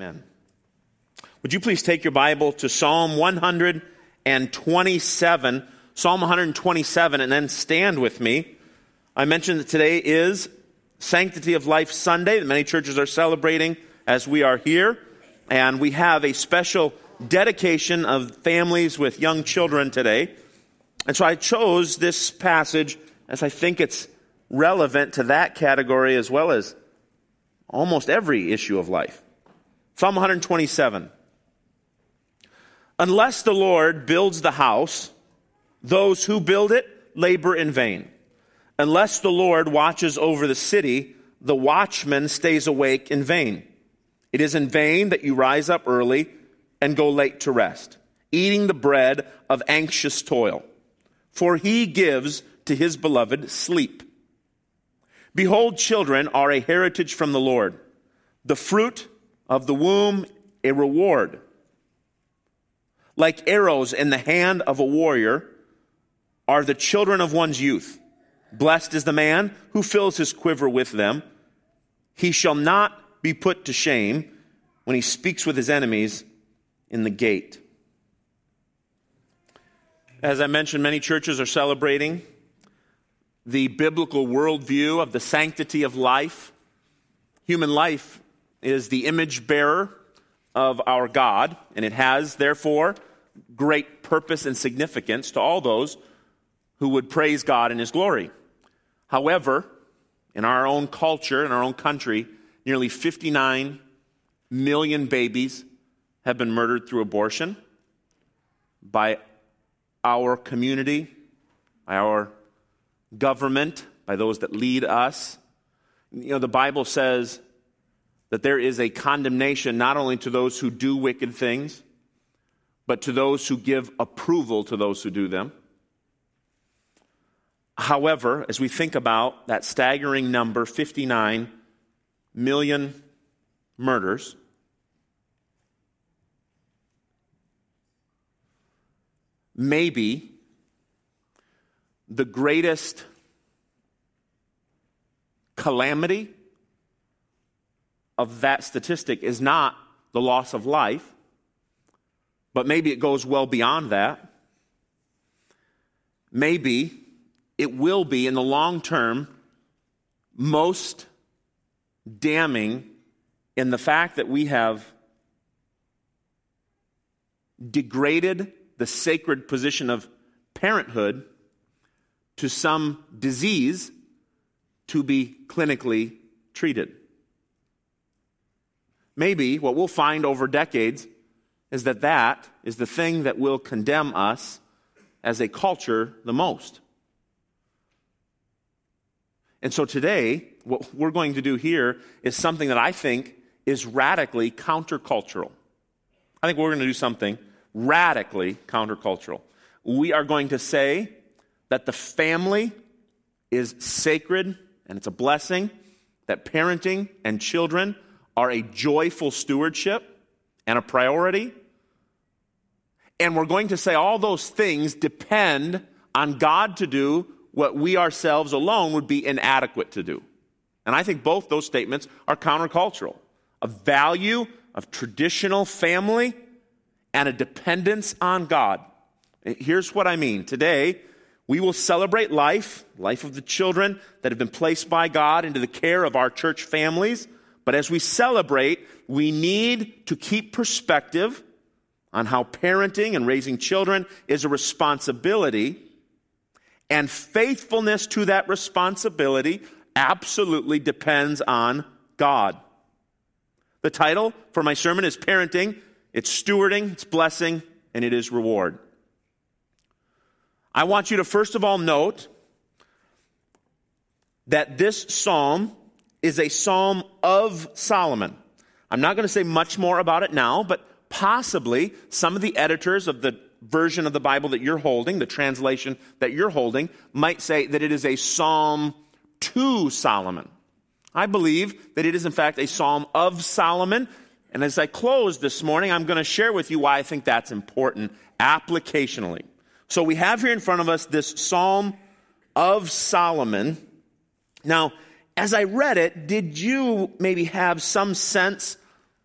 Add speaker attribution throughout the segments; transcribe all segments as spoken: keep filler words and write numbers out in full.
Speaker 1: Amen. Would you please take your Bible to Psalm one twenty-seven, Psalm one twenty-seven, and then stand with me. I mentioned that today is Sanctity of Life Sunday that many churches are celebrating as we are here, and we have a special dedication of families with young children today. And so I chose this passage as I think it's relevant to that category as well as almost every issue of life. Psalm one twenty-seven. Unless the Lord builds the house, those who build it labor in vain. Unless the Lord watches over the city, the watchman stays awake in vain. It is in vain that you rise up early and go late to rest, eating the bread of anxious toil. For he gives to his beloved sleep. Behold, children are a heritage from the Lord, the fruit of the womb a reward. Like arrows in the hand of a warrior are the children of one's youth. Blessed is the man who fills his quiver with them. He shall not be put to shame when he speaks with his enemies in the gate. As I mentioned, many churches are celebrating the biblical worldview of the sanctity of life. Human life is the image bearer of our God, and it has, therefore, great purpose and significance to all those who would praise God in his glory. However, in our own culture, in our own country, nearly fifty-nine million babies have been murdered through abortion by our community, by our government, by those that lead us. You know, the Bible says that there is a condemnation not only to those who do wicked things, but to those who give approval to those who do them. However, as we think about that staggering number, fifty-nine million murders, maybe the greatest calamity of that statistic is not the loss of life, but maybe it goes well beyond that. Maybe it will be, in the long term, most damning in the fact that we have degraded the sacred position of parenthood to some disease to be clinically treated. Maybe what we'll find over decades is that that is the thing that will condemn us as a culture the most. And so today, what we're going to do here is something that I think is radically countercultural. I think we're going to do something radically countercultural. We are going to say that the family is sacred and it's a blessing, that parenting and children are a joyful stewardship and a priority. And we're going to say all those things depend on God to do what we ourselves alone would be inadequate to do. And I think both those statements are countercultural. A value of traditional family and a dependence on God. Here's what I mean. Today, we will celebrate life, life of the children that have been placed by God into the care of our church families. But as we celebrate, we need to keep perspective on how parenting and raising children is a responsibility, and faithfulness to that responsibility absolutely depends on God. The title for my sermon is Parenting. It's stewarding, it's blessing, and it is reward. I want you to first of all note that this psalm is a psalm of Solomon. I'm not going to say much more about it now, but possibly some of the editors of the version of the Bible that you're holding, the translation that you're holding, might say that it is a psalm to Solomon. I believe that it is in fact a psalm of Solomon. And as I close this morning, I'm going to share with you why I think that's important applicationally. So we have here in front of us this psalm of Solomon. Now, as I read it, did you maybe have some sense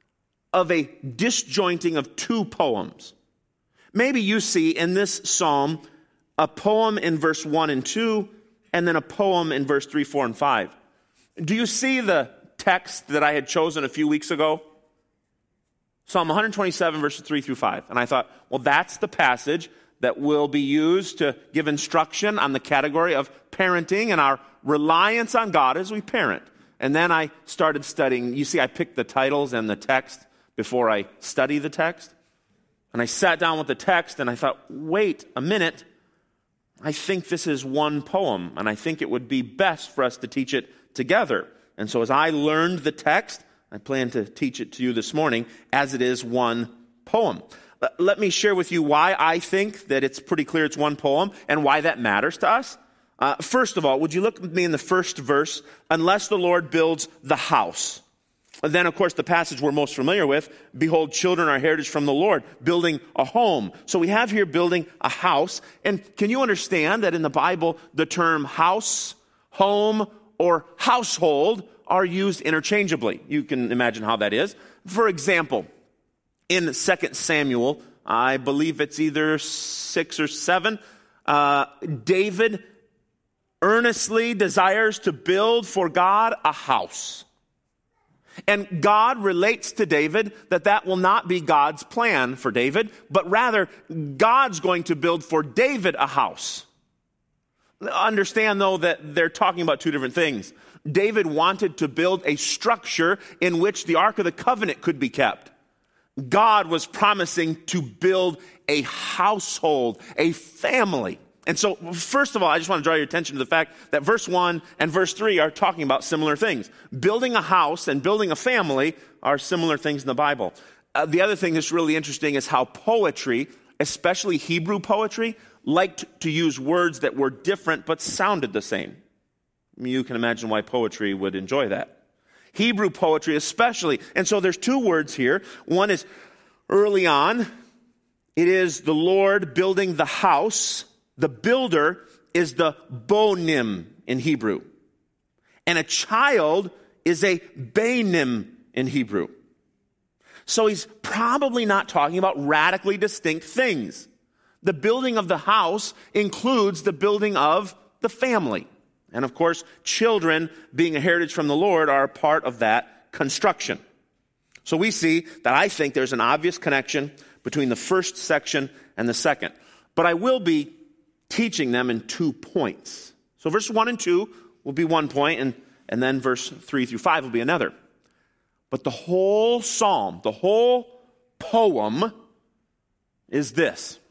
Speaker 1: of a disjointing of two poems. Maybe you see in this psalm a poem in verse one and two, and then a poem in verse three, four, and five. Do you see the text that I had chosen a few weeks ago? Psalm one twenty-seven, verses three through five. And I thought, well, that's the passage that will be used to give instruction on the category of parenting and our reliance on God as we parent. And then I started studying. You see, I picked the titles and the text before I study the text. And I sat down with the text and I thought, wait a minute. I think this is one poem, and I think it would be best for us to teach it together. And so as I learned the text, I plan to teach it to you this morning as it is one poem. Let me share with you why I think that it's pretty clear it's one poem and why that matters to us. Uh, first of all, would you look with me in the first verse? Unless the Lord builds the house. And then, of course, the passage we're most familiar with, behold, children are heritage from the Lord, building a home. So we have here building a house. And can you understand that in the Bible, the term house, home, or household are used interchangeably? You can imagine how that is. For example, in Second Samuel, I believe it's either six or seven, uh, David earnestly desires to build for God a house. And God relates to David that that will not be God's plan for David, but rather God's going to build for David a house. Understand, though, that they're talking about two different things. David wanted to build a structure in which the Ark of the Covenant could be kept. God was promising to build a household, a family. And so, first of all, I just want to draw your attention to the fact that verse one and verse three are talking about similar things. Building a house and building a family are similar things in the Bible. Uh, the other thing that's really interesting is how poetry, especially Hebrew poetry, liked to use words that were different but sounded the same. I mean, you can imagine why poetry would enjoy that. Hebrew poetry especially. And so there's two words here. One is early on. It is the Lord building the house. The builder is the bonim in Hebrew. And a child is a bainim in Hebrew. So he's probably not talking about radically distinct things. The building of the house includes the building of the family. And of course, children being a heritage from the Lord are a part of that construction. So we see that I think there's an obvious connection between the first section and the second. But I will be teaching them in two points. So verse one and two will be one point, and, and then verse three through five will be another. But the whole psalm, the whole poem is this.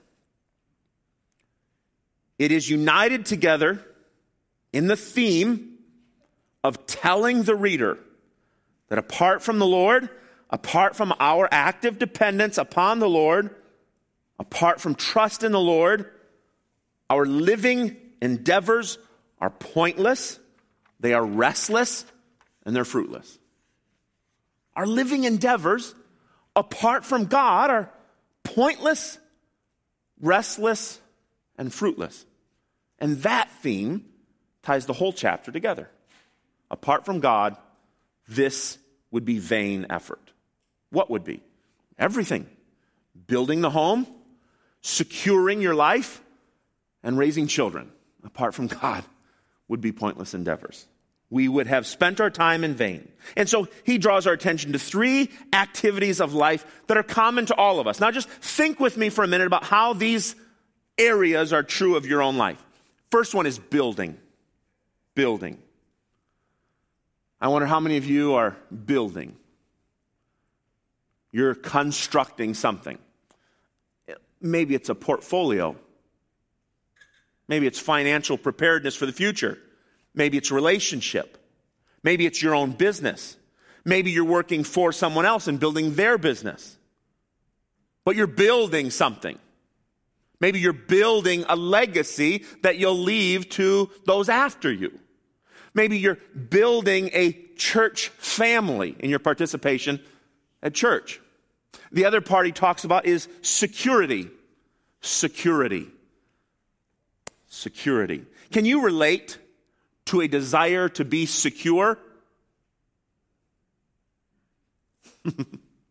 Speaker 1: It is united together in the theme of telling the reader that apart from the Lord, apart from our active dependence upon the Lord, apart from trust in the Lord, our living endeavors are pointless, they are restless, and they're fruitless. Our living endeavors, apart from God, are pointless, restless, and fruitless. And that theme ties the whole chapter together. Apart from God, this would be vain effort. What would be? Everything. Building the home, securing your life, and raising children, apart from God, would be pointless endeavors. We would have spent our time in vain. And so he draws our attention to three activities of life that are common to all of us. Now just think with me for a minute about how these areas are true of your own life. First one is building. Building. I wonder how many of you are building. You're constructing something. Maybe it's a portfolio. Maybe it's financial preparedness for the future. Maybe it's relationship. Maybe it's your own business. Maybe you're working for someone else and building their business. But you're building something. Maybe you're building a legacy that you'll leave to those after you. Maybe you're building a church family in your participation at church. The other part he talks about is security. Security. Security. Can you relate to a desire to be secure?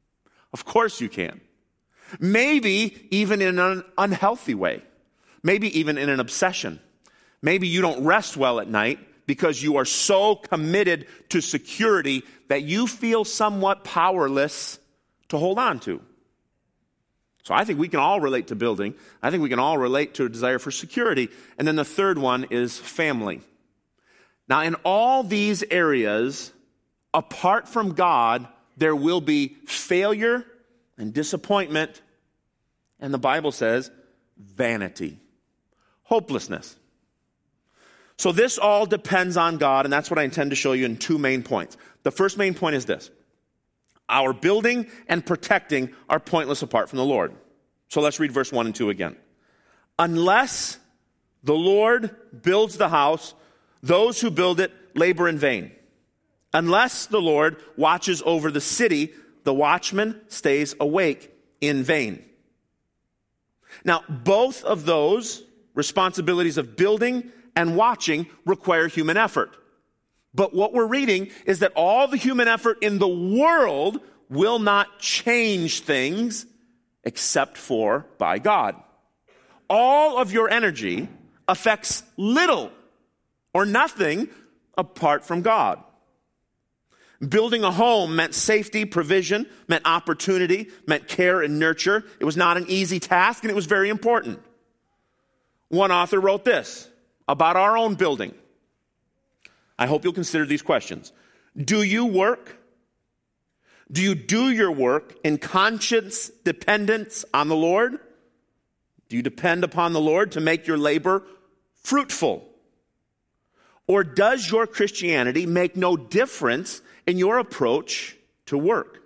Speaker 1: Of course you can. Maybe even in an unhealthy way. Maybe even in an obsession. Maybe you don't rest well at night because you are so committed to security that you feel somewhat powerless to hold on to. So I think we can all relate to building. I think we can all relate to a desire for security. And then the third one is family. Now, in all these areas, apart from God, there will be failure and disappointment, and the Bible says vanity, hopelessness. So this all depends on God, and that's what I intend to show you in two main points. The first main point is this: our building and protecting are pointless apart from the Lord. So let's read verse one and two again. Unless the Lord builds the house, those who build it labor in vain. Unless the Lord watches over the city, the watchman stays awake in vain. Now, both of those responsibilities of building and watching require human effort. But what we're reading is that all the human effort in the world will not change things except for by God. All of your energy affects little or nothing apart from God. Building a home meant safety, provision, meant opportunity, meant care and nurture. It was not an easy task, and it was very important. One author wrote this about our own building. I hope you'll consider these questions. Do you work? Do you do your work in conscious dependence on the Lord? Do you depend upon the Lord to make your labor fruitful? Or does your Christianity make no difference in your approach to work?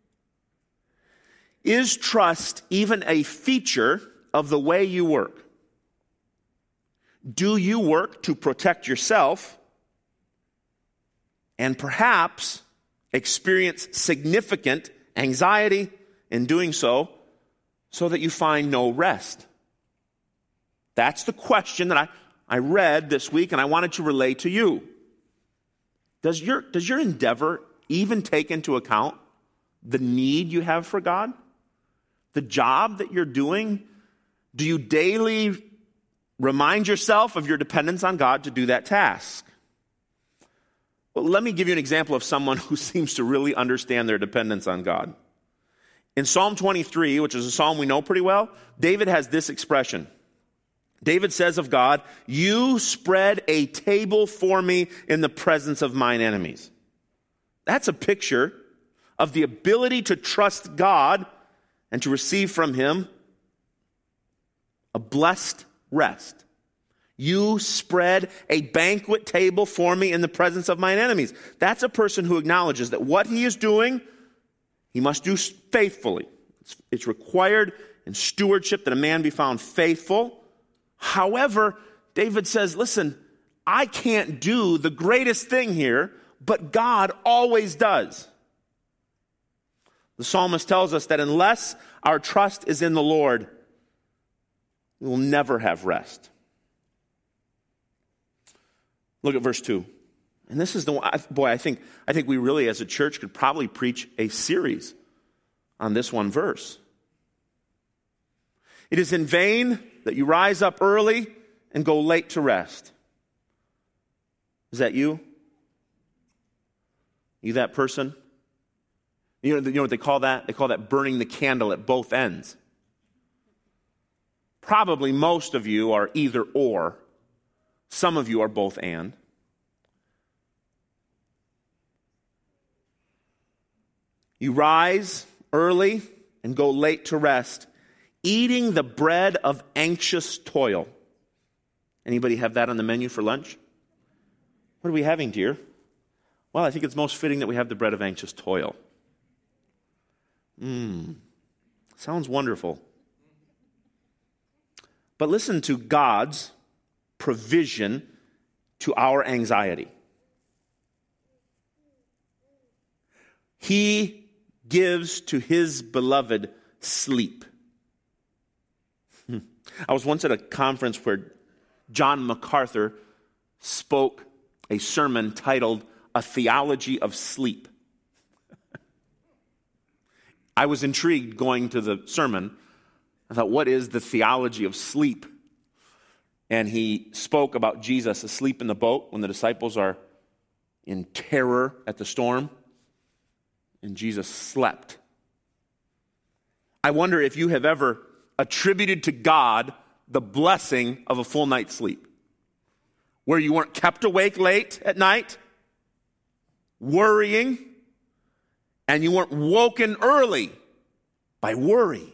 Speaker 1: Is trust even a feature of the way you work? Do you work to protect yourself and perhaps experience significant anxiety in doing so, so that you find no rest? That's the question that I, I read this week, and I wanted to relay to you. Does your, does your endeavor even take into account the need you have for God? The job that you're doing? Do you daily remind yourself of your dependence on God to do that task? Well, let me give you an example of someone who seems to really understand their dependence on God. In Psalm twenty-three, which is a psalm we know pretty well, David has this expression. David says of God, "You spread a table for me in the presence of mine enemies." That's a picture of the ability to trust God and to receive from Him a blessed rest. You spread a banquet table for me in the presence of mine enemies. That's a person who acknowledges that what he is doing, he must do faithfully. It's, it's required in stewardship that a man be found faithful. However, David says, listen, I can't do the greatest thing here, but God always does. The psalmist tells us that unless our trust is in the Lord, we will never have rest. Look at verse two. And this is the one, boy, I think, I think we really as a church could probably preach a series on this one verse. It is in vain that you rise up early and go late to rest. Is that you? You that person? You know, you know what they call that? They call that burning the candle at both ends. Probably most of you are either or. Some of you are both and. You rise early and go late to rest, eating the bread of anxious toil. Anybody have that on the menu for lunch? What are we having, dear? Well, I think it's most fitting that we have the bread of anxious toil. Mmm, sounds wonderful. But listen to God's provision to our anxiety. He gives to His beloved sleep. I was once at a conference where John MacArthur spoke a sermon titled A Theology of Sleep. I was intrigued going to the sermon. I thought, what is the theology of sleep? And he spoke about Jesus asleep in the boat when the disciples are in terror at the storm. And Jesus slept. I wonder if you have ever attributed to God the blessing of a full night's sleep, where you weren't kept awake late at night, worrying, and you weren't woken early by worry.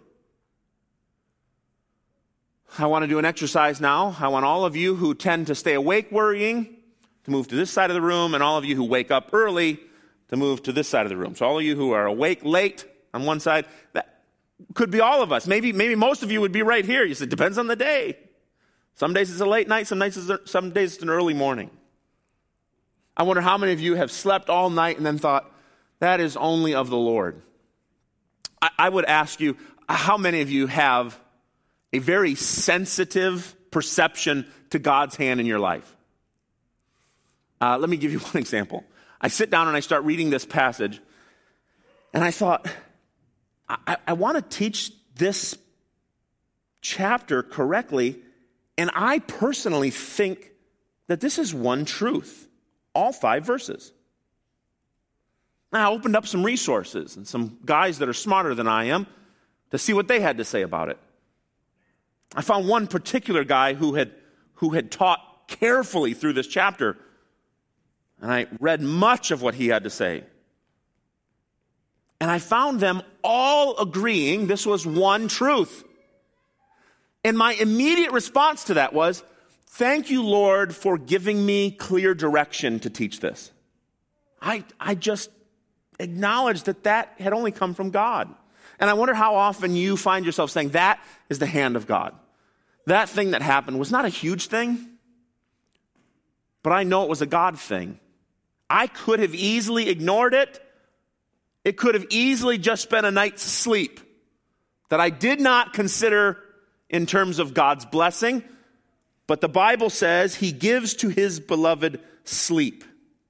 Speaker 1: I want to do an exercise now. I want all of you who tend to stay awake worrying to move to this side of the room, and all of you who wake up early to move to this side of the room. So all of you who are awake late on one side, that could be all of us. Maybe, maybe most of you would be right here. You said, depends on the day. Some days it's a late night, some days it's, some days it's an early morning. I wonder how many of you have slept all night and then thought, that is only of the Lord. I, I would ask you, how many of you have a very sensitive perception to God's hand in your life? Uh, let me give you one example. I sit down and I start reading this passage, and I thought, I, I want to teach this chapter correctly, and I personally think that this is one truth, all five verses. Now, I opened up some resources and some guys that are smarter than I am to see what they had to say about it. I found one particular guy who had, who had taught carefully through this chapter, and I read much of what he had to say. And I found them all agreeing this was one truth. And my immediate response to that was, thank you, Lord, for giving me clear direction to teach this. I, I just acknowledged that that had only come from God. And I wonder how often you find yourself saying, that is the hand of God. That thing that happened was not a huge thing, but I know it was a God thing. I could have easily ignored it. It could have easily just been a night's sleep that I did not consider in terms of God's blessing. But the Bible says he gives to his beloved sleep.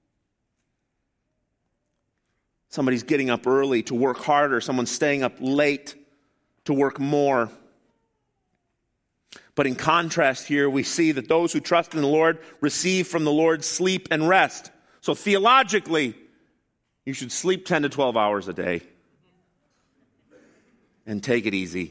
Speaker 1: Somebody's getting up early to work harder. Someone's staying up late to work more. But in contrast here, we see that those who trust in the Lord receive from the Lord sleep and rest. So theologically, you should sleep ten to twelve hours a day and take it easy.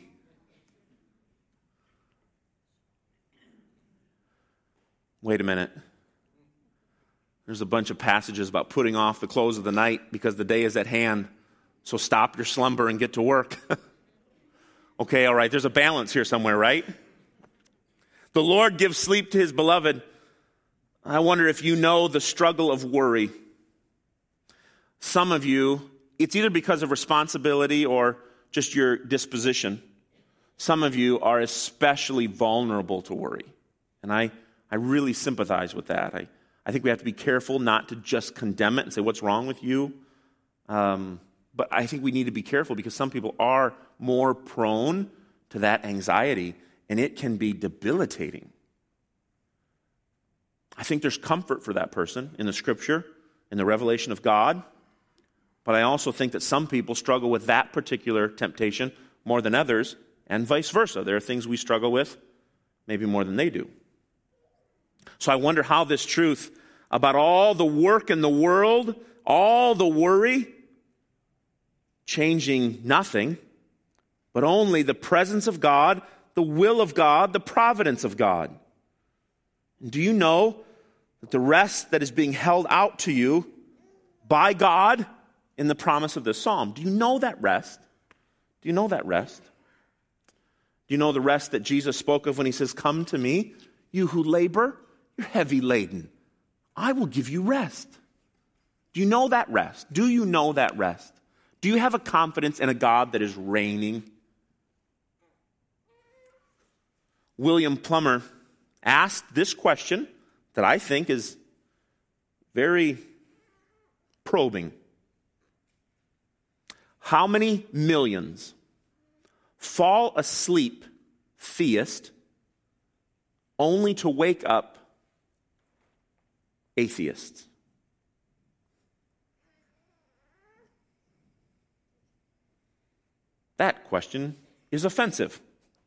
Speaker 1: Wait a minute. There's a bunch of passages about putting off the clothes of the night because the day is at hand. So stop your slumber and get to work. Okay, all right, there's a balance here somewhere, right? The Lord gives sleep to his beloved. I wonder if you know the struggle of worry. Some of you, it's either because of responsibility or just your disposition. Some of you are especially vulnerable to worry. And I, I really sympathize with that. I, I think we have to be careful not to just condemn it and say, what's wrong with you? Um, but I think we need to be careful because some people are more prone to that anxiety, and it can be debilitating. I think there's comfort for that person in the Scripture, in the revelation of God. But I also think that some people struggle with that particular temptation more than others, and vice versa. There are things we struggle with maybe more than they do. So I wonder how this truth about all the work in the world, all the worry, changing nothing, but only the presence of God, the will of God, the providence of God. And do you know that the rest that is being held out to you by God in the promise of this psalm? Do you know that rest? Do you know that rest? Do you know the rest that Jesus spoke of when he says, come to me, you who labor, you're heavy laden. I will give you rest. Do you know that rest? Do you know that rest? Do you have a confidence in a God that is reigning? William Plummer asked this question that I think is very probing. How many millions fall asleep theist only to wake up atheists? That question is offensive.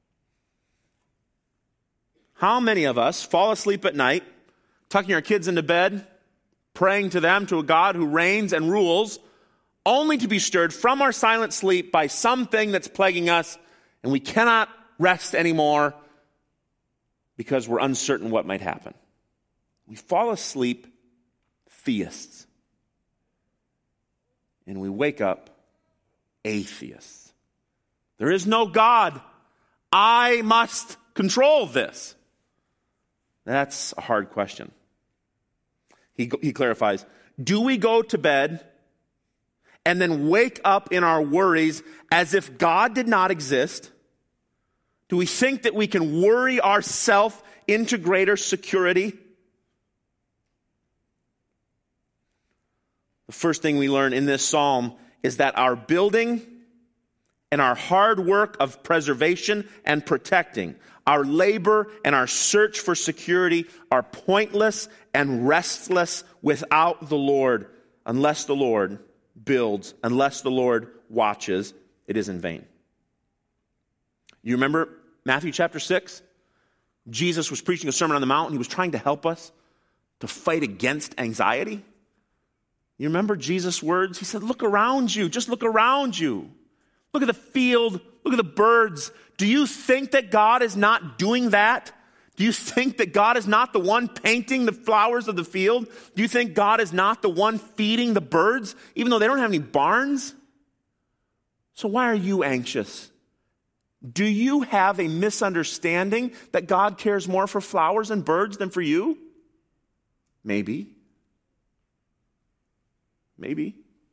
Speaker 1: How many of us fall asleep at night, tucking our kids into bed, praying to them, to a God who reigns and rules, only to be stirred from our silent sleep by something that's plaguing us, and we cannot rest anymore because we're uncertain what might happen? We fall asleep theists, and we wake up atheists. There is no God. I must control this. That's a hard question. He, he clarifies, do we go to bed and then wake up in our worries as if God did not exist? Do we think that we can worry ourselves into greater security? The first thing we learn in this psalm is that our building and our hard work of preservation and protecting, our labor and our search for security are pointless and restless without the Lord. Unless the Lord builds, unless the Lord watches, it is in vain. You remember Matthew chapter six? Jesus was preaching a Sermon on the Mount, and he was trying to help us to fight against anxiety. You remember Jesus' words? He said, look around you. Just look around you. Look at the field. Look at the birds. Do you think that God is not doing that? Do you think that God is not the one painting the flowers of the field? Do you think God is not the one feeding the birds, even though they don't have any barns? So why are you anxious? Do you have a misunderstanding that God cares more for flowers and birds than for you? Maybe. Maybe.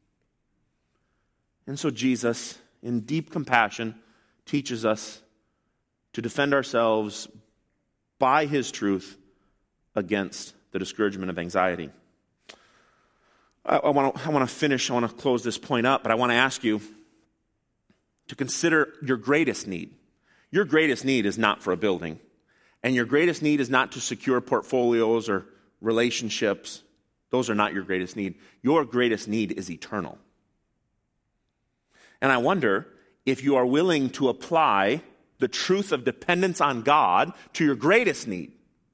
Speaker 1: And so Jesus, in deep compassion, teaches us to defend ourselves by his truth against the discouragement of anxiety. I, I want to I want to finish, I want to close this point up, but I want to ask you to consider your greatest need. Your greatest need is not for a building, and your greatest need is not to secure portfolios or relationships. Those are not your greatest need. Your greatest need is eternal. And I wonder if you are willing to apply the truth of dependence on God to your greatest need.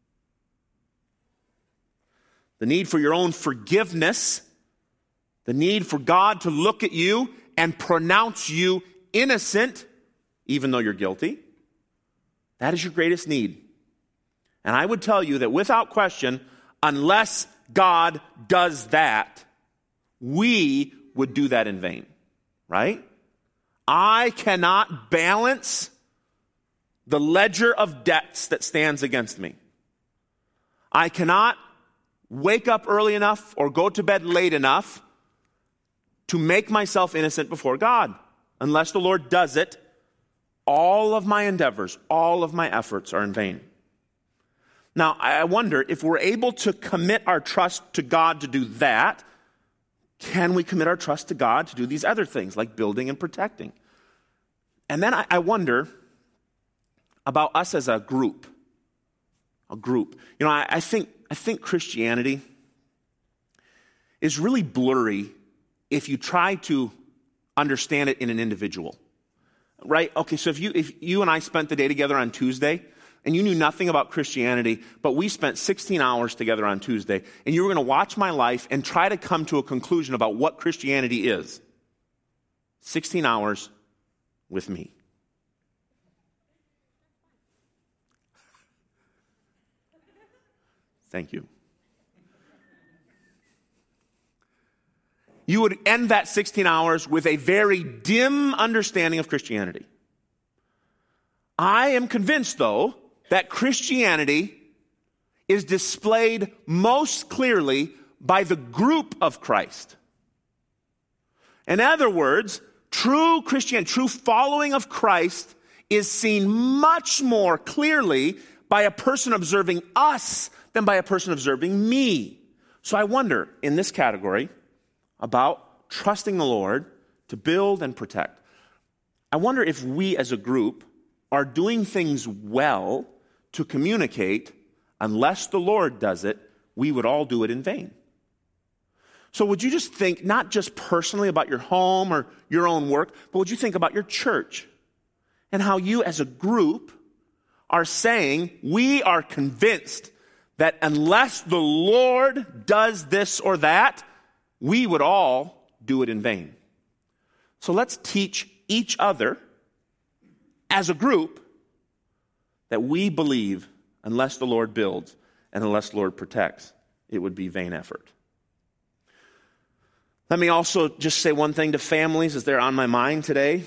Speaker 1: The need for your own forgiveness, the need for God to look at you and pronounce you innocent, even though you're guilty. That is your greatest need. And I would tell you that without question, unless God does that, we would do that in vain, right? I cannot balance the ledger of debts that stands against me. I cannot wake up early enough or go to bed late enough to make myself innocent before God. Unless the Lord does it, all of my endeavors, all of my efforts are in vain. Now, I wonder if we're able to commit our trust to God to do that, can we commit our trust to God to do these other things like building and protecting? And then I, I wonder about us as a group. A group. You know, I, I think I think Christianity is really blurry if you try to understand it in an individual. Right? Okay, so if you if you and I spent the day together on Tuesday, and you knew nothing about Christianity, but we spent sixteen hours together on Tuesday, and you were going to watch my life and try to come to a conclusion about what Christianity is. sixteen hours with me. Thank you. You would end that sixteen hours with a very dim understanding of Christianity. I am convinced, though, that Christianity is displayed most clearly by the group of Christ. In other words, true Christianity, true following of Christ is seen much more clearly by a person observing us than by a person observing me. So I wonder, in this category, about trusting the Lord to build and protect. I wonder if we as a group are doing things well to communicate, unless the Lord does it, we would all do it in vain. So would you just think not just personally about your home or your own work, but would you think about your church and how you as a group are saying, we are convinced that unless the Lord does this or that, we would all do it in vain. So let's teach each other as a group that we believe unless the Lord builds and unless the Lord protects, it would be vain effort. Let me also just say one thing to families as they're on my mind today.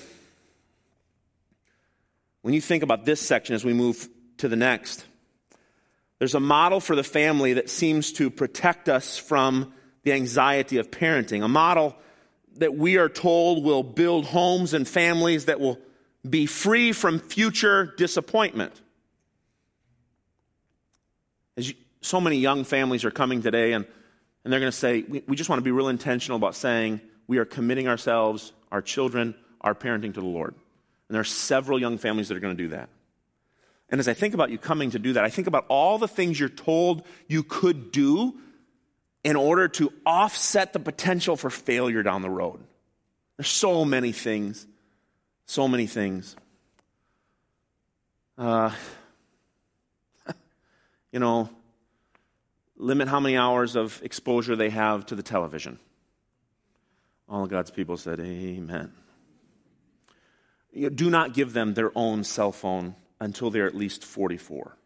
Speaker 1: When you think about this section as we move to the next, there's a model for the family that seems to protect us from the anxiety of parenting, a model that we are told will build homes and families that will be free from future disappointment. As you, so many young families are coming today, and, and they're going to say, we, we just want to be real intentional about saying we are committing ourselves, our children, our parenting to the Lord. And there are several young families that are going to do that. And as I think about you coming to do that, I think about all the things you're told you could do in order to offset the potential for failure down the road. There's so many things, so many things. Uh, you know, limit how many hours of exposure they have to the television. All of God's people said, amen. You do not give them their own cell phone until they're at least forty-four.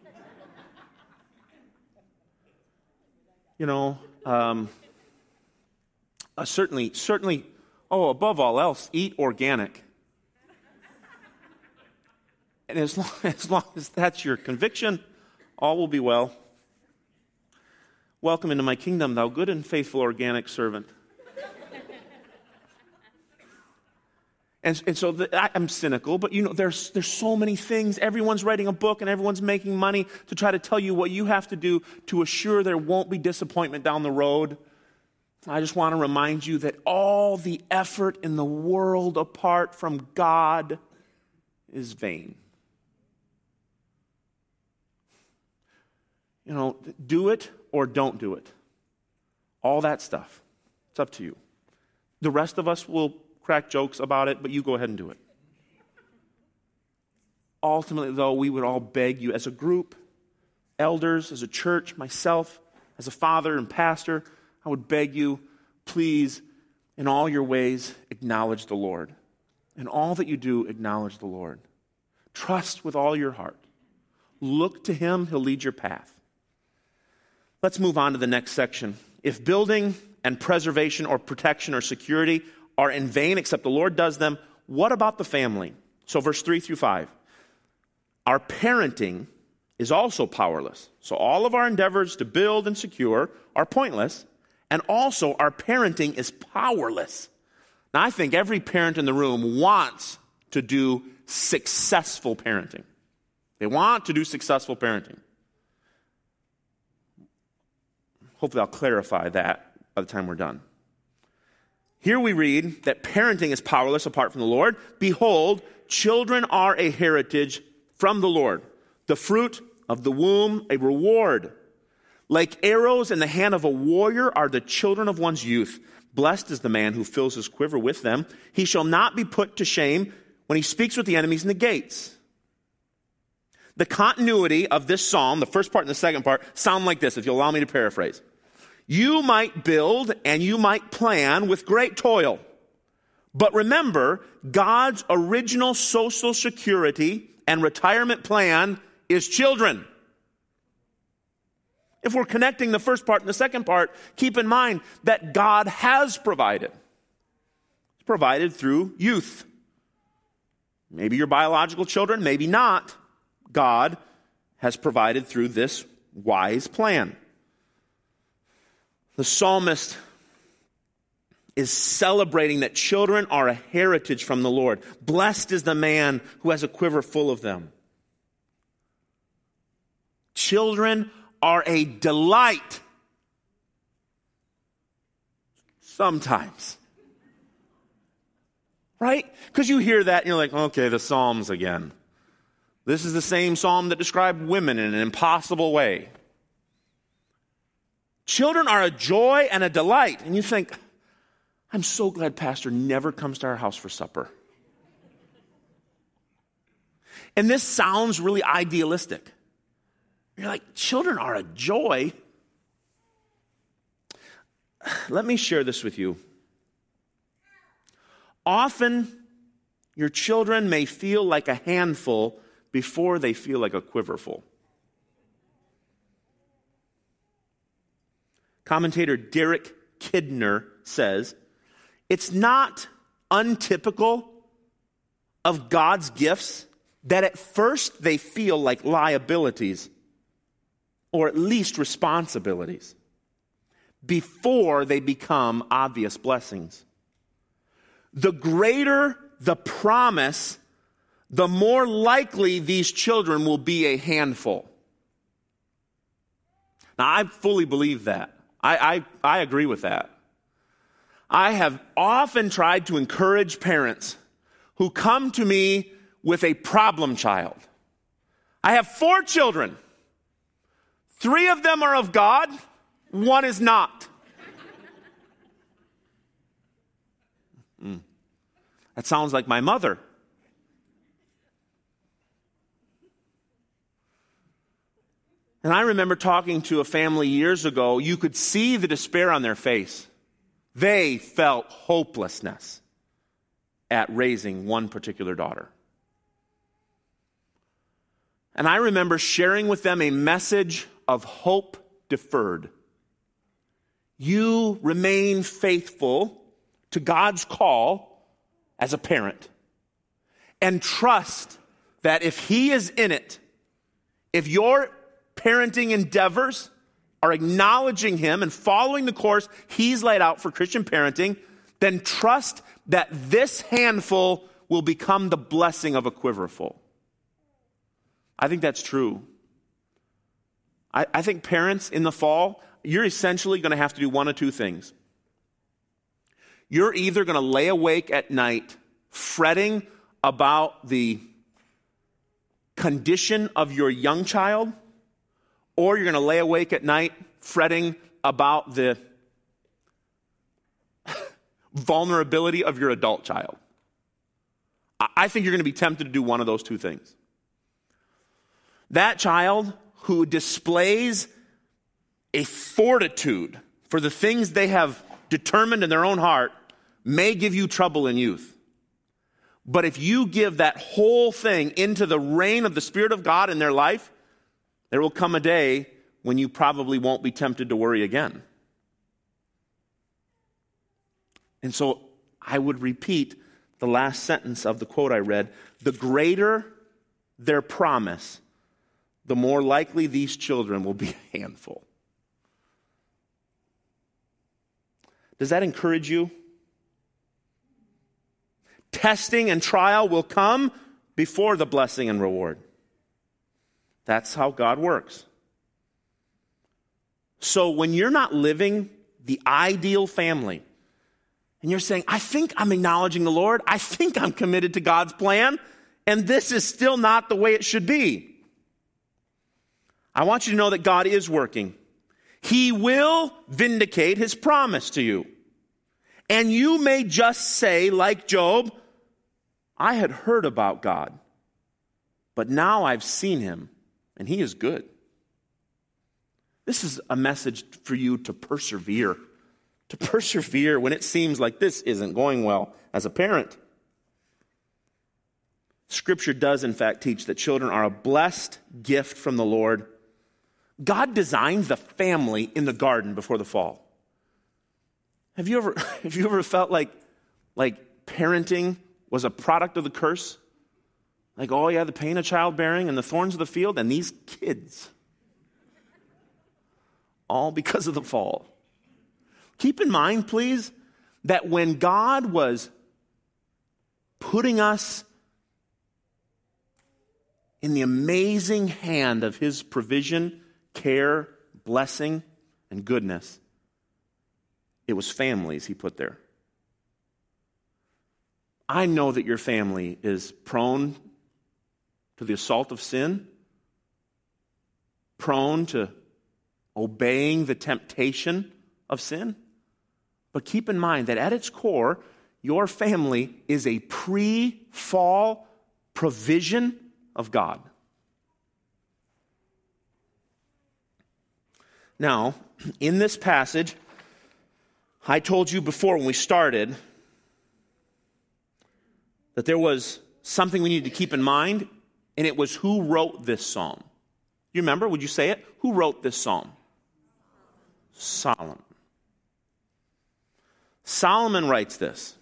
Speaker 1: You know, um, uh, certainly, certainly, oh, above all else, eat organic. And as long, as long as that's your conviction, all will be well. Welcome into my kingdom, thou good and faithful organic servant. And, and so the, I, I'm cynical, but you know, there's there's so many things. Everyone's writing a book and everyone's making money to try to tell you what you have to do to assure there won't be disappointment down the road. I just want to remind you that all the effort in the world apart from God is vain. You know, do it or don't do it. All that stuff. It's up to you. The rest of us will crack jokes about it, but you go ahead and do it. Ultimately, though, we would all beg you as a group, elders, as a church, myself, as a father and pastor, I would beg you, please, in all your ways, acknowledge the Lord. In all that you do, acknowledge the Lord. Trust with all your heart. Look to Him, He'll lead your path. Let's move on to the next section. If building and preservation or protection or security are in vain except the Lord does them, what about the family? So verse three through five. Our parenting is also powerless. So all of our endeavors to build and secure are pointless, and also our parenting is powerless. Now I think every parent in the room wants to do successful parenting. They want to do successful parenting. Hopefully I'll clarify that by the time we're done. Here we read that parenting is powerless apart from the Lord. Behold, children are a heritage from the Lord, the fruit of the womb, a reward. Like arrows in the hand of a warrior are the children of one's youth. Blessed is the man who fills his quiver with them. He shall not be put to shame when he speaks with the enemies in the gates. The continuity of this psalm, the first part and the second part, sound like this, if you'll allow me to paraphrase. You might build and you might plan with great toil. But remember, God's original social security and retirement plan is children. If we're connecting the first part and the second part, keep in mind that God has provided. It's provided through youth. Maybe your biological children, maybe not. God has provided through this wise plan. The psalmist is celebrating that children are a heritage from the Lord. Blessed is the man who has a quiver full of them. Children are a delight. Sometimes. Right? Because you hear that and you're like, okay, the Psalms again. This is the same psalm that described women in an impossible way. Children are a joy and a delight. And you think, I'm so glad Pastor never comes to our house for supper. And this sounds really idealistic. You're like, children are a joy. Let me share this with you. Often, your children may feel like a handful before they feel like a quiverful. Commentator Derek Kidner says, it's not untypical of God's gifts that at first they feel like liabilities, or at least responsibilities, before they become obvious blessings. The greater the promise, the more likely these children will be a handful. Now, I fully believe that. I, I, I agree with that. I have often tried to encourage parents who come to me with a problem child. I have four children. Three of them are of God. One is not. Mm. That sounds like my mother. And I remember talking to a family years ago. You could see the despair on their face. They felt hopelessness at raising one particular daughter. And I remember sharing with them a message of hope deferred. You remain faithful to God's call as a parent, and trust that if He is in it, if your parenting endeavors are acknowledging Him and following the course He's laid out for Christian parenting, then trust that this handful will become the blessing of a quiverful. I think that's true. I, I think parents in the fall, you're essentially going to have to do one of two things. You're either going to lay awake at night fretting about the condition of your young child, or you're going to lay awake at night fretting about the vulnerability of your adult child. I think you're going to be tempted to do one of those two things. That child who displays a fortitude for the things they have determined in their own heart may give you trouble in youth. But if you give that whole thing into the reign of the Spirit of God in their life, there will come a day when you probably won't be tempted to worry again. And so I would repeat the last sentence of the quote I read. The greater their promise, the more likely these children will be a handful. Does that encourage you? Testing and trial will come before the blessing and reward. That's how God works. So when you're not living the ideal family, and you're saying, I think I'm acknowledging the Lord, I think I'm committed to God's plan, and this is still not the way it should be, I want you to know that God is working. He will vindicate His promise to you. And you may just say, like Job, I had heard about God, but now I've seen Him, and He is good. This is a message for you to persevere, to persevere when it seems like this isn't going well as a parent. Scripture does, in fact, teach that children are a blessed gift from the Lord. God designed the family in the garden before the fall. Have you ever, have you ever felt like, like parenting was a product of the curse? Like, oh yeah, the pain of childbearing and the thorns of the field and these kids. All because of the fall. Keep in mind, please, that when God was putting us in the amazing hand of His provision, care, blessing, and goodness, it was families He put there. I know that your family is prone to the assault of sin, prone to obeying the temptation of sin. But keep in mind that at its core, your family is a pre-fall provision of God. Now, in this passage, I told you before when we started that there was something we needed to keep in mind, and it was who wrote this psalm. You remember? Would you say it? Who wrote this psalm? Solomon. Solomon writes this.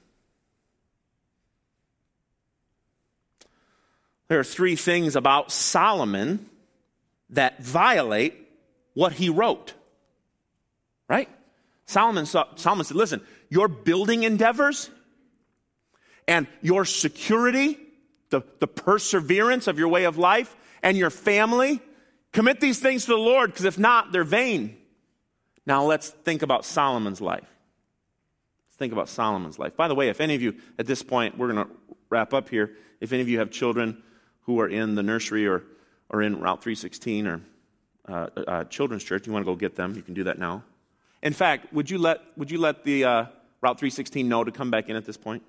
Speaker 1: There are three things about Solomon that violate what he wrote. Right? Solomon, Solomon said, listen, your building endeavors and your security, the, the perseverance of your way of life and your family, commit these things to the Lord, because if not, they're vain. Now let's think about Solomon's life. Let's think about Solomon's life. By the way, if any of you, at this point, we're going to wrap up here. If any of you have children who are in the nursery or, or in Route three sixteen or uh, uh, Children's Church, you want to go get them, you can do that now. In fact, would you let would you let the uh, Route three sixteen know to come back in at this point?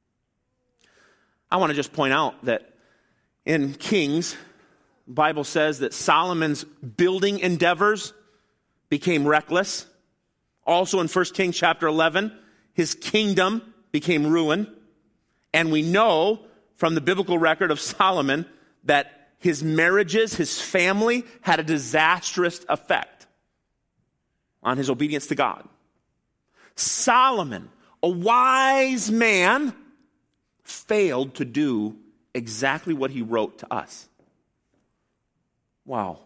Speaker 1: I want to just point out that in Kings, the Bible says that Solomon's building endeavors became reckless. Also in First Kings chapter eleven, his kingdom became ruined. And we know from the biblical record of Solomon that his marriages, his family, had a disastrous effect on his obedience to God. Solomon, a wise man, failed to do exactly what he wrote to us. Wow.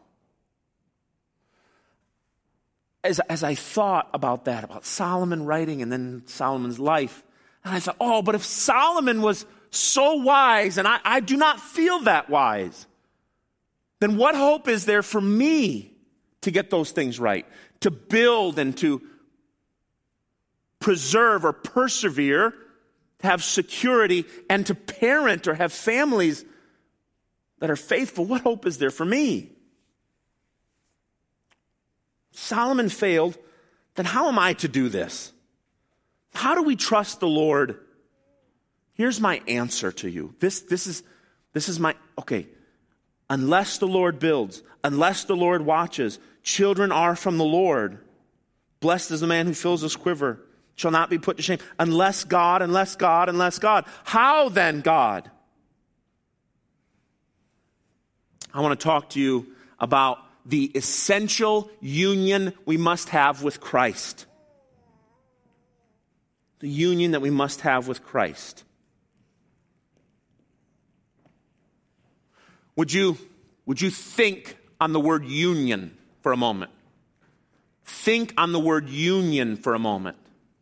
Speaker 1: As, as I thought about that, about Solomon writing and then Solomon's life, and I thought, oh, but if Solomon was so wise, and I, I do not feel that wise, then what hope is there for me to get those things right? To build and to preserve or persevere, to have security, and to parent or have families that are faithful. What hope is there for me? Solomon failed, then how am I to do this? How do we trust the Lord? Here's my answer to you. This, this is, this is my, okay. Unless the Lord builds, unless the Lord watches, children are from the Lord. Blessed is the man who fills his quiver, shall not be put to shame. Unless God, unless God, unless God. How then, God? I want to talk to you about the essential union we must have with Christ. The union that we must have with Christ. Would you, would you think on the word union for a moment? Think on the word union for a moment.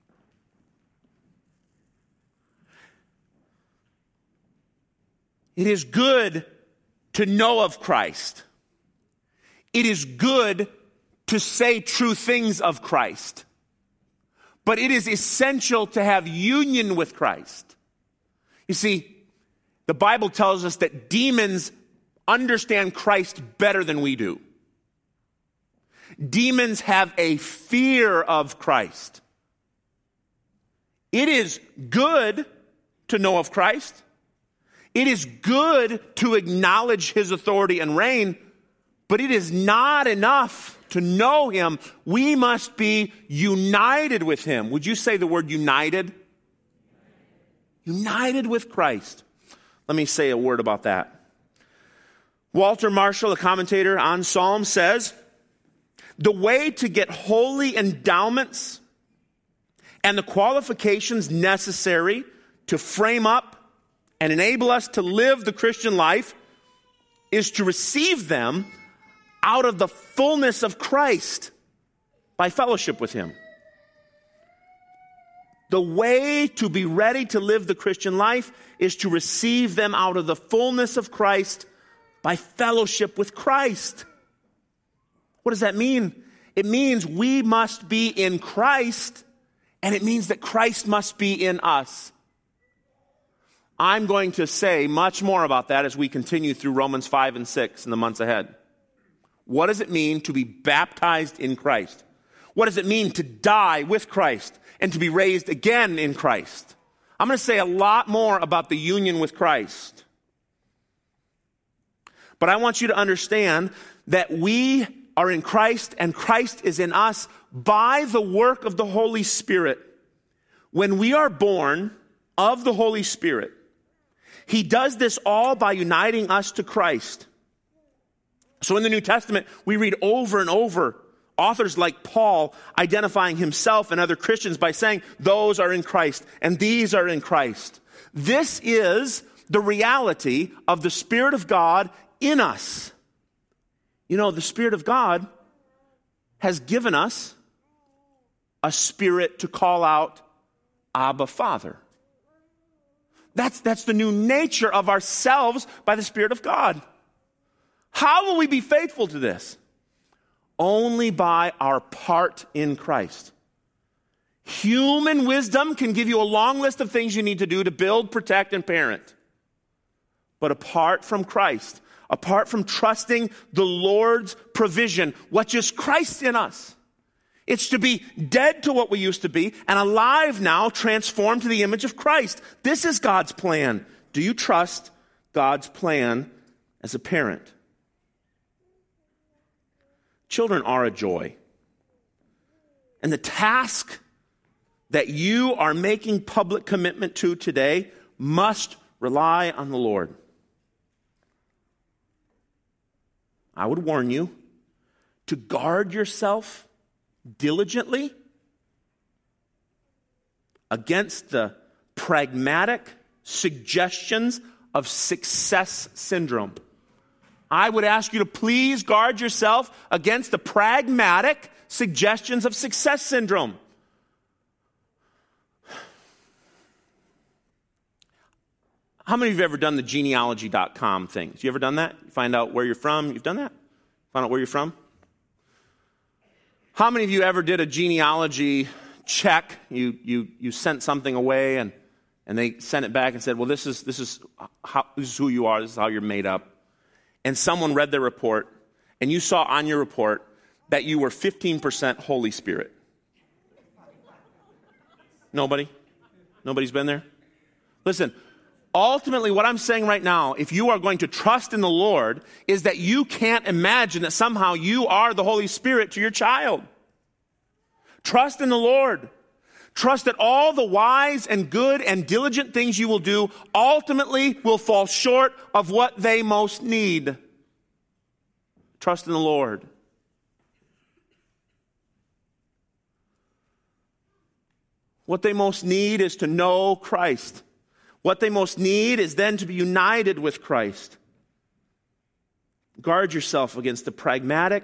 Speaker 1: It is good to know of Christ. It is good to say true things of Christ. But it is essential to have union with Christ. You see, the Bible tells us that demons understand Christ better than we do. Demons have a fear of Christ. It is good to know of Christ. It is good to acknowledge his authority and reign, but it is not enough to know him. We must be united with him. Would you say the word united? United with Christ. Let me say a word about that. Walter Marshall, a commentator on Psalms, says, the way to get holy endowments and the qualifications necessary to frame up and enable us to live the Christian life is to receive them out of the fullness of Christ by fellowship with him. The way to be ready to live the Christian life is to receive them out of the fullness of Christ by fellowship with Christ. What does that mean? It means we must be in Christ, and it means that Christ must be in us. I'm going to say much more about that as we continue through Romans five and six in the months ahead. What does it mean to be baptized in Christ? What does it mean to die with Christ and to be raised again in Christ? I'm going to say a lot more about the union with Christ. But I want you to understand that we are in Christ and Christ is in us by the work of the Holy Spirit. When we are born of the Holy Spirit, He does this all by uniting us to Christ. So in the New Testament, we read over and over authors like Paul identifying himself and other Christians by saying, those are in Christ and these are in Christ. This is the reality of the Spirit of God in us. You know, the Spirit of God has given us a spirit to call out, Abba, Father. That's, that's the new nature of ourselves by the Spirit of God. How will we be faithful to this? Only by our part in Christ. Human wisdom can give you a long list of things you need to do to build, protect, and parent. But apart from Christ, apart from trusting the Lord's provision, which is Christ in us, it's to be dead to what we used to be and alive now, transformed to the image of Christ. This is God's plan. Do you trust God's plan as a parent? Children are a joy. And the task that you are making public commitment to today must rely on the Lord. I would warn you to guard yourself diligently against the pragmatic suggestions of success syndrome. I would ask you to please guard yourself against the pragmatic suggestions of success syndrome. How many of you have ever done the genealogy dot com things? You ever done that? You find out where you're from? You've done that? Find out where you're from? How many of you ever did a genealogy check? You you you sent something away and, and they sent it back and said, well, this is this is how this is who you are, this is how you're made up. And someone read their report, and you saw on your report that you were fifteen percent Holy Spirit. Nobody? Nobody's been there? Listen, ultimately what I'm saying right now, if you are going to trust in the Lord, is that you can't imagine that somehow you are the Holy Spirit to your child. Trust in the Lord. Trust that all the wise and good and diligent things you will do ultimately will fall short of what they most need. Trust in the Lord. What they most need is to know Christ. What they most need is then to be united with Christ. Guard yourself against the pragmatic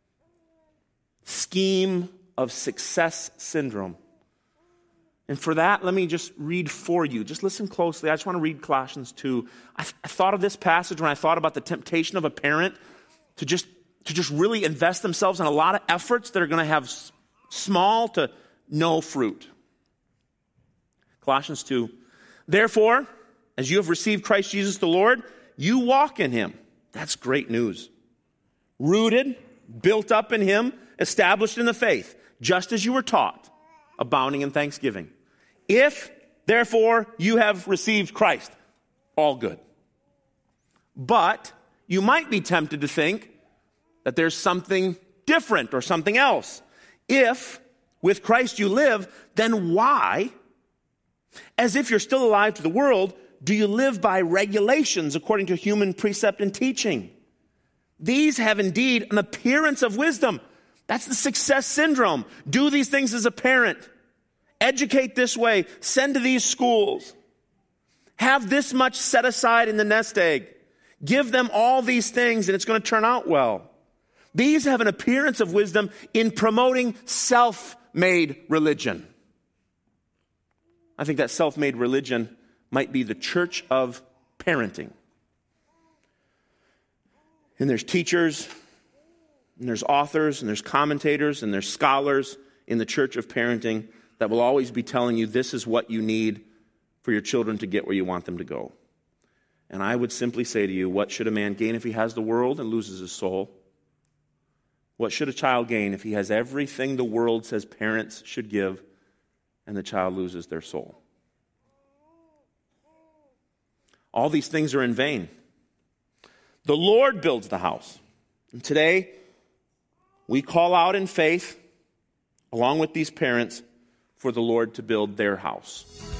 Speaker 1: scheme of success syndrome. And for that, let me just read for you. Just listen closely. I just want to read Colossians two. I, th- I thought of this passage when I thought about the temptation of a parent to just, to just really invest themselves in a lot of efforts that are going to have s- small to no fruit. Colossians two. Therefore, as you have received Christ Jesus the Lord, you walk in Him. That's great news. Rooted, built up in Him, established in the faith, just as you were taught, abounding in thanksgiving. If, therefore, you have received Christ, all good. But you might be tempted to think that there's something different or something else. If with Christ you live, then why, as if you're still alive to the world, do you live by regulations according to human precept and teaching? These have indeed an appearance of wisdom. That's the success syndrome. Do these things as a parent. Educate this way. Send to these schools. Have this much set aside in the nest egg. Give them all these things and it's going to turn out well. These have an appearance of wisdom in promoting self-made religion. I think that self-made religion might be the church of parenting. And there's teachers, and there's authors, and there's commentators, and there's scholars in the church of parenting that will always be telling you this is what you need for your children to get where you want them to go. And I would simply say to you, what should a man gain if he has the world and loses his soul? What should a child gain if he has everything the world says parents should give and the child loses their soul? All these things are in vain. The Lord builds the house. And today, we call out in faith, along with these parents, for the Lord to build their house.